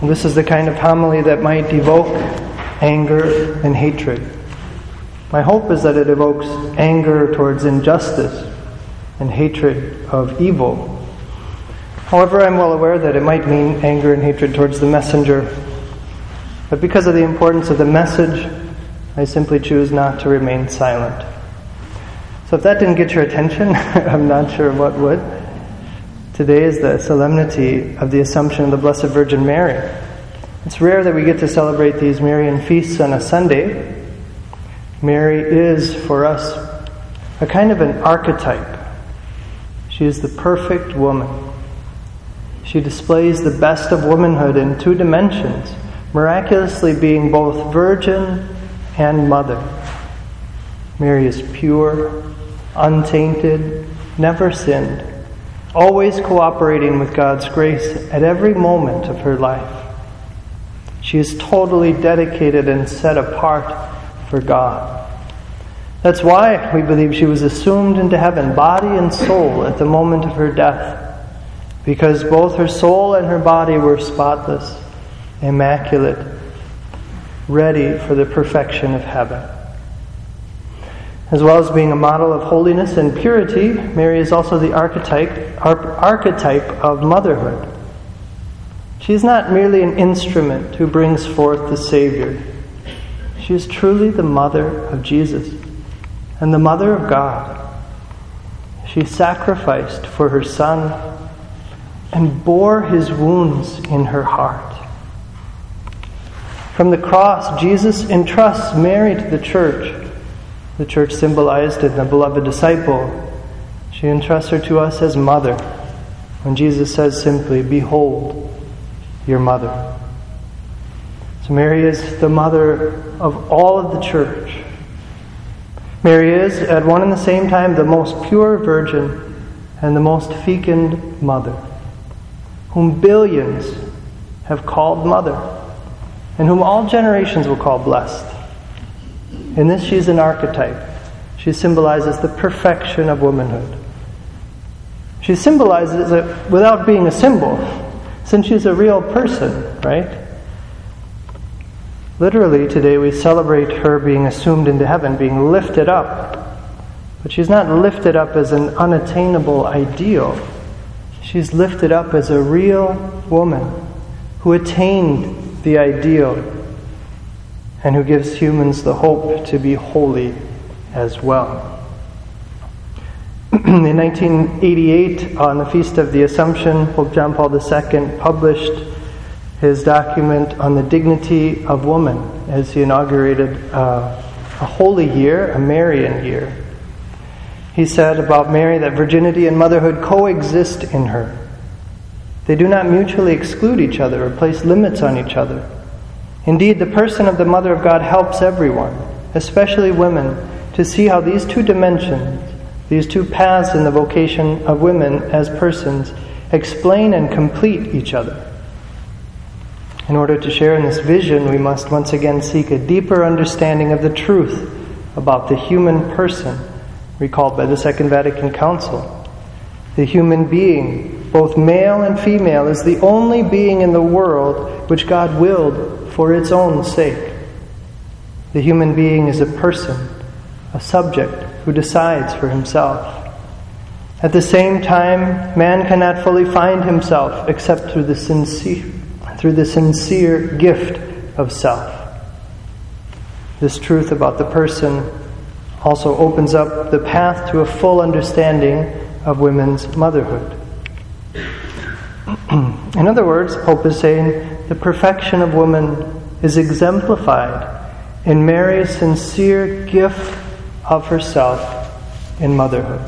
And this is the kind of homily that might evoke anger and hatred. My hope is that it evokes anger towards injustice and hatred of evil. However, I'm well aware that it might mean anger and hatred towards the messenger. But because of the importance of the message, I simply choose not to remain silent. So if that didn't get your attention, I'm not sure what would. Today is the solemnity of the Assumption of the Blessed Virgin Mary. It's rare that we get to celebrate these Marian feasts on a Sunday. Mary is, for us, a kind of an archetype. She is the perfect woman. She displays the best of womanhood in two dimensions, miraculously being both virgin and mother. Mary is pure, untainted, never sinned, always cooperating with God's grace at every moment of her life. She is totally dedicated and set apart for God. That's why we believe she was assumed into heaven, body and soul, at the moment of her death, because both her soul and her body were spotless, immaculate, ready for the perfection of heaven. As well as being a model of holiness and purity, Mary is also the archetype of motherhood. She is not merely an instrument who brings forth the Savior. She is truly the mother of Jesus and the mother of God. She sacrificed for her Son and bore his wounds in her heart. From the cross, Jesus entrusts Mary to the church. The church symbolized in the beloved disciple. She entrusts her to us as mother, when Jesus says simply, "Behold, your mother." So Mary is the mother of all of the church. Mary is, at one and the same time, the most pure virgin and the most fecund mother, whom billions have called mother, and whom all generations will call blessed. In this, she is an archetype. She symbolizes the perfection of womanhood. She symbolizes it without being a symbol, since she's a real person, right? Literally, today we celebrate her being assumed into heaven, being lifted up. But she's not lifted up as an unattainable ideal. She's lifted up as a real woman who attained the ideal and who gives humans the hope to be holy as well. In 1988, on the Feast of the Assumption, Pope John Paul II published his document on the dignity of woman as he inaugurated a holy year, a Marian year. He said about Mary that virginity and motherhood coexist in her. They do not mutually exclude each other or place limits on each other. Indeed, the person of the Mother of God helps everyone, especially women, to see how these two dimensions, these two paths in the vocation of women as persons, explain and complete each other. In order to share in this vision, we must once again seek a deeper understanding of the truth about the human person, recalled by the Second Vatican Council. The human being, both male and female, is the only being in the world which God willed for its own sake. The human being is a person, a subject who decides for himself. At the same time, man cannot fully find himself except through the sincere gift of self. This truth about the person also opens up the path to a full understanding of women's motherhood. In other words, Pope is saying the perfection of woman is exemplified in Mary's sincere gift of herself in motherhood.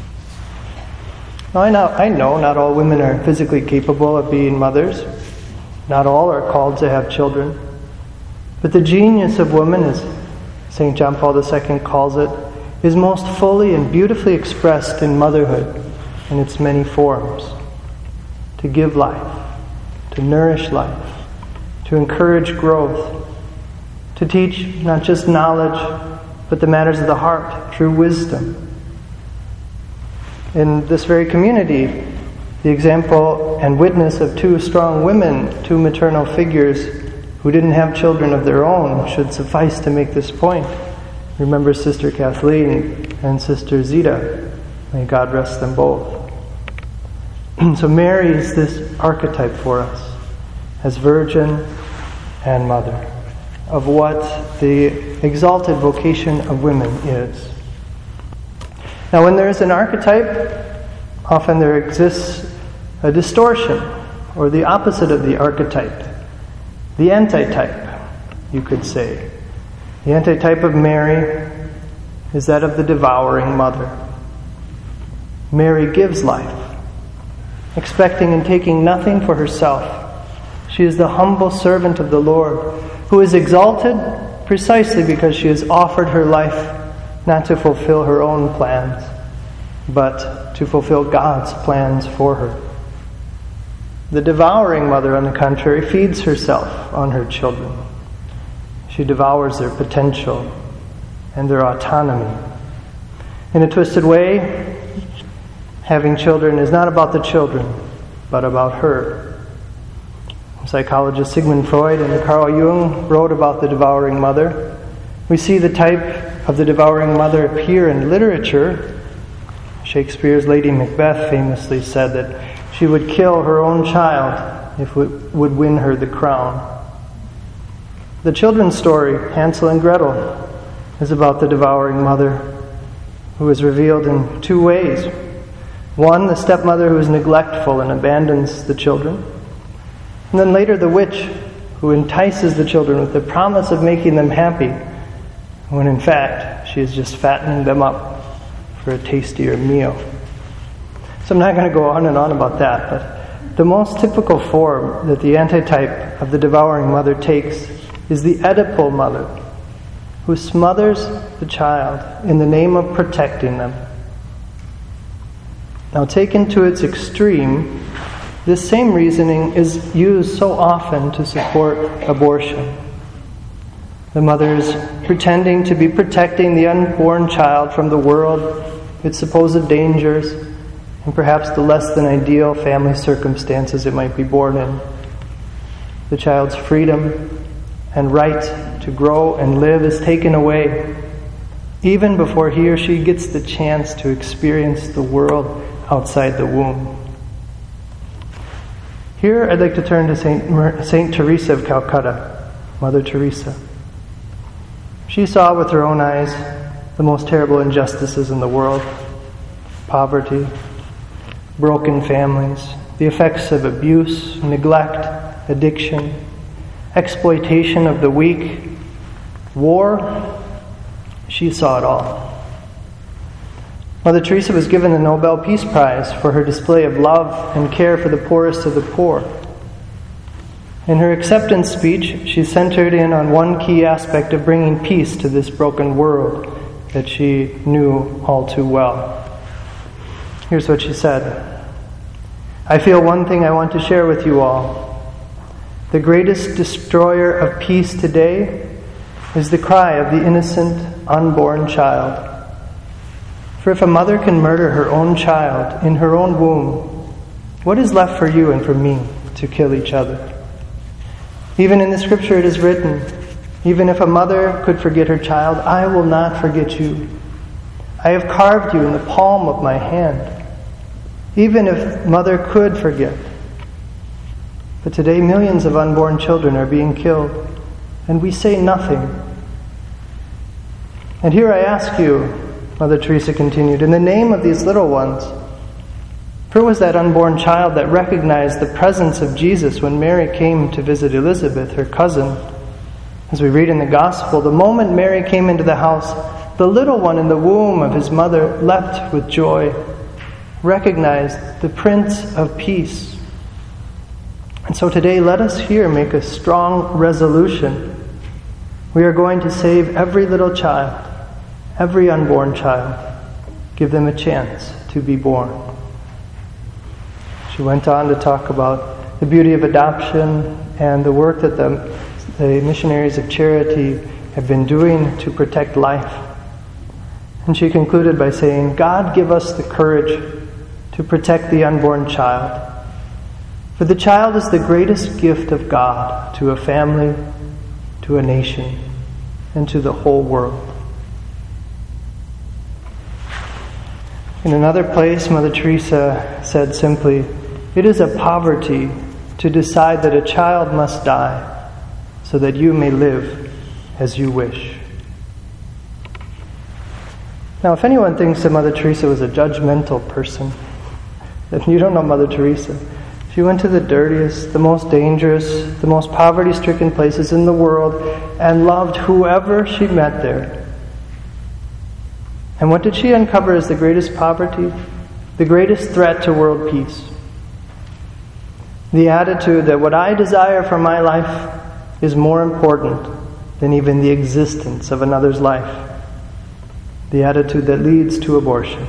Now, I know not all women are physically capable of being mothers. Not all are called to have children. But the genius of woman, as St. John Paul II calls it, is most fully and beautifully expressed in motherhood in its many forms. To give life, to nourish life, to encourage growth, to teach not just knowledge, but the matters of the heart through wisdom. In this very community, The example and witness of two strong women, two maternal figures who didn't have children of their own, should suffice to make this point. Remember Sister Kathleen and Sister Zita. May God rest them both. So Mary is this archetype for us as virgin and mother of what the exalted vocation of women is. Now, when there is an archetype, often there exists a distortion, or the opposite of the archetype, the antitype, you could say. The antitype of Mary is that of the devouring mother. Mary gives life, expecting and taking nothing for herself. She is the humble servant of the Lord, who is exalted precisely because she has offered her life not to fulfill her own plans, but to fulfill God's plans for her. The devouring mother, on the contrary, feeds herself on her children. She devours their potential and their autonomy. In a twisted way, having children is not about the children, but about her. Psychologist Sigmund Freud and Carl Jung wrote about the devouring mother. We see the type of the devouring mother appear in literature. Shakespeare's Lady Macbeth famously said that she would kill her own child if it would win her the crown. The children's story, Hansel and Gretel, is about the devouring mother who is revealed in two ways. One, the stepmother who is neglectful and abandons the children. And then later the witch who entices the children with the promise of making them happy, when in fact she is just fattening them up for a tastier meal. So I'm not going to go on and on about that, but the most typical form that the antitype of the devouring mother takes is the Oedipal mother, who smothers the child in the name of protecting them. Now, taken to its extreme, this same reasoning is used so often to support abortion. The mother is pretending to be protecting the unborn child from the world, its supposed dangers, and perhaps the less than ideal family circumstances it might be born in. The child's freedom and right to grow and live is taken away, even before he or she gets the chance to experience the world outside the womb. Here I'd like to turn to Saint Teresa of Calcutta, Mother Teresa. She saw with her own eyes the most terrible injustices in the world: poverty, broken families, the effects of abuse, neglect, addiction, exploitation of the weak, war. She saw it all. Mother Teresa was given the Nobel Peace Prize for her display of love and care for the poorest of the poor. In her acceptance speech, she centered in on one key aspect of bringing peace to this broken world that she knew all too well. Here's what she said: "I feel one thing I want to share with you all. The greatest destroyer of peace today is the cry of the innocent, unborn child. For if a mother can murder her own child in her own womb, what is left for you and for me to kill each other? Even in the scripture it is written, even if a mother could forget her child, I will not forget you. I have carved you in the palm of my hand. Even if mother could forget. But today millions of unborn children are being killed, and we say nothing. And here I ask you," Mother Teresa continued, "in the name of these little ones, where was that unborn child that recognized the presence of Jesus when Mary came to visit Elizabeth, her cousin? As we read in the Gospel, the moment Mary came into the house, the little one in the womb of his mother leapt with joy, recognized the Prince of Peace." And so today, let us here make a strong resolution. We are going to save every little child, every unborn child, give them a chance to be born. She went on to talk about the beauty of adoption and the work that the missionaries of charity have been doing to protect life. And she concluded by saying, "God give us the courage to protect the unborn child. For the child is the greatest gift of God to a family, to a nation, and to the whole world. In another place, Mother Teresa said simply, "It is a poverty to decide that a child must die so that you may live as you wish." Now, if anyone thinks that Mother Teresa was a judgmental person, then you don't know Mother Teresa. She went to the dirtiest, the most dangerous, the most poverty-stricken places in the world and loved whoever she met there. And what did she uncover as the greatest poverty? The greatest threat to world peace. The attitude that what I desire for my life is more important than even the existence of another's life. The attitude that leads to abortion.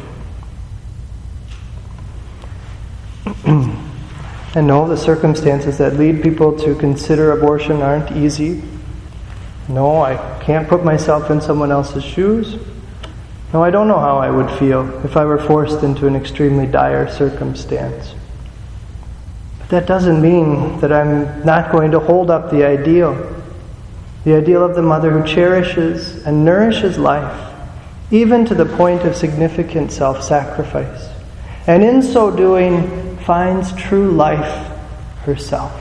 And no, the circumstances that lead people to consider abortion aren't easy. No, I can't put myself in someone else's shoes. No, I don't know how I would feel if I were forced into an extremely dire circumstance. But that doesn't mean that I'm not going to hold up the ideal of the mother who cherishes and nourishes life, even to the point of significant self-sacrifice, and in so doing finds true life herself.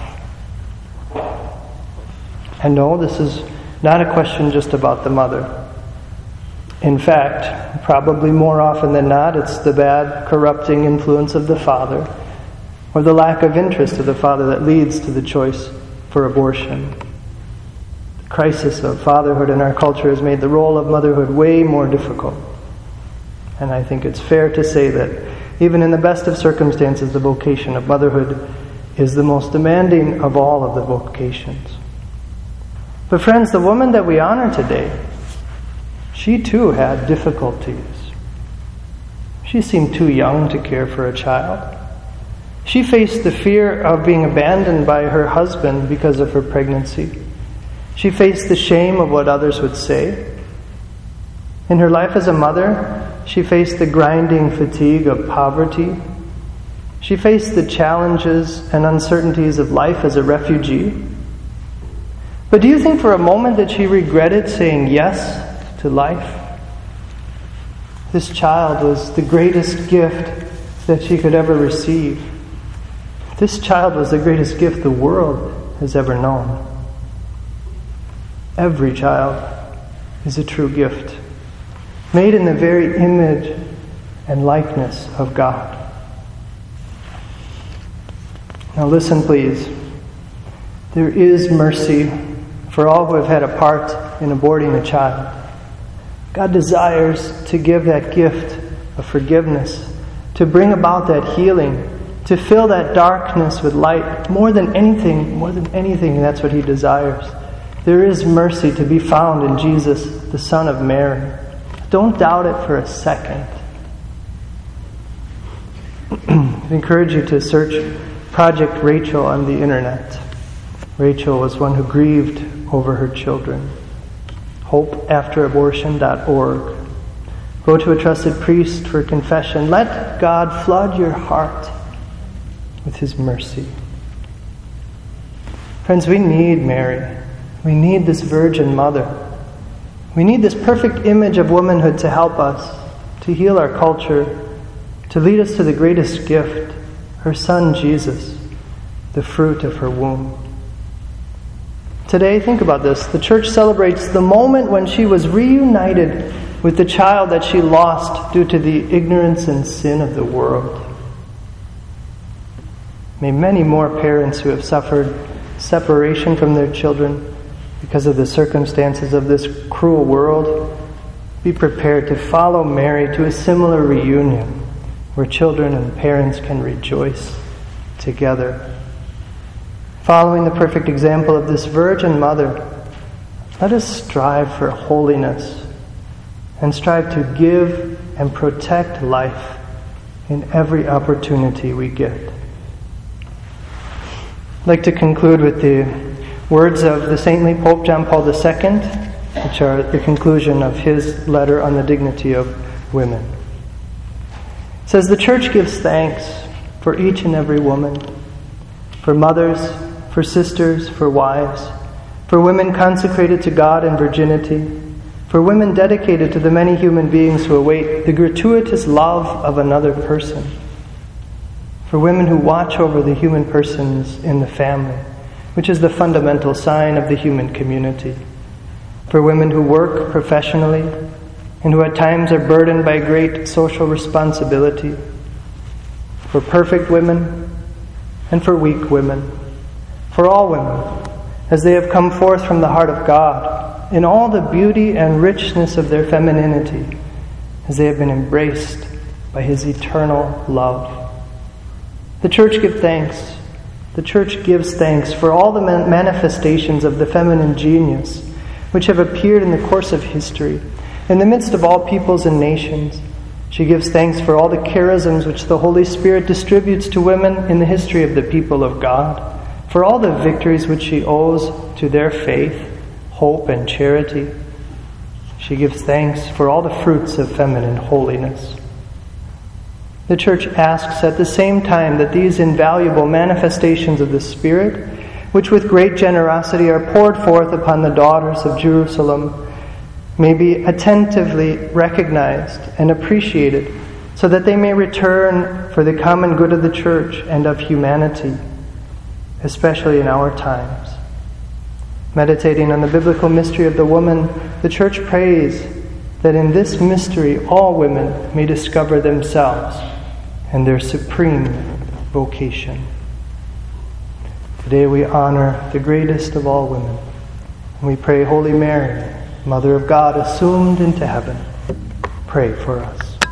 And no, this is not a question just about the mother. In fact, probably more often than not, it's the bad, corrupting influence of the father, or the lack of interest of the father that leads to the choice for abortion. The crisis of fatherhood in our culture has made the role of motherhood way more difficult. And I think it's fair to say that even in the best of circumstances, the vocation of motherhood is the most demanding of all of the vocations. But friends, the woman that we honor today, she too had difficulties. She seemed too young to care for a child. She faced the fear of being abandoned by her husband because of her pregnancy. She faced the shame of what others would say. In her life as a mother, she faced the grinding fatigue of poverty. She faced the challenges and uncertainties of life as a refugee. But do you think for a moment that she regretted saying yes to life? This child was the greatest gift that she could ever receive. This child was the greatest gift the world has ever known. Every child is a true gift, made in the very image and likeness of God. Now listen, please. There is mercy for all who have had a part in aborting a child. God desires to give that gift of forgiveness, to bring about that healing, to fill that darkness with light. More than anything, that's what He desires. There is mercy to be found in Jesus, the Son of Mary. Don't doubt it for a second. I encourage you to search Project Rachel on the internet. Rachel was one who grieved over her children. HopeAfterAbortion.org. Go to a trusted priest for confession. Let God flood your heart with His mercy. Friends, we need Mary. We need this Virgin Mother. We need this perfect image of womanhood to help us, to heal our culture, to lead us to the greatest gift, her Son Jesus, the fruit of her womb. Today, think about this. The Church celebrates the moment when she was reunited with the child that she lost due to the ignorance and sin of the world. May many more parents who have suffered separation from their children because of the circumstances of this cruel world be prepared to follow Mary to a similar reunion where children and parents can rejoice together. Following the perfect example of this Virgin Mother, let us strive for holiness and strive to give and protect life in every opportunity we get. I'd like to conclude with the words of the saintly Pope John Paul II, which are the conclusion of his letter on the dignity of women. says the Church gives thanks for each and every woman, for mothers, for sisters, for wives, for women consecrated to God in virginity, for women dedicated to the many human beings who await the gratuitous love of another person, for women who watch over the human persons in the family, which is the fundamental sign of the human community, for women who work professionally and who at times are burdened by great social responsibility, for perfect women and for weak women, for all women, as they have come forth from the heart of God in all the beauty and richness of their femininity, as they have been embraced by His eternal love. The Church gives thanks. The Church gives thanks for all the manifestations of the feminine genius which have appeared in the course of history, in the midst of all peoples and nations. She gives thanks for all the charisms which the Holy Spirit distributes to women in the history of the people of God, for all the victories which she owes to their faith, hope, and charity. She gives thanks for all the fruits of feminine holiness. The Church asks at the same time that these invaluable manifestations of the Spirit, which with great generosity are poured forth upon the daughters of Jerusalem, may be attentively recognized and appreciated, so that they may return for the common good of the Church and of humanity, especially in our times. Meditating on the biblical mystery of the woman, the Church prays that in this mystery all women may discover themselves and their supreme vocation. Today we honor the greatest of all women, and we pray, Holy Mary, Mother of God, assumed into heaven, pray for us.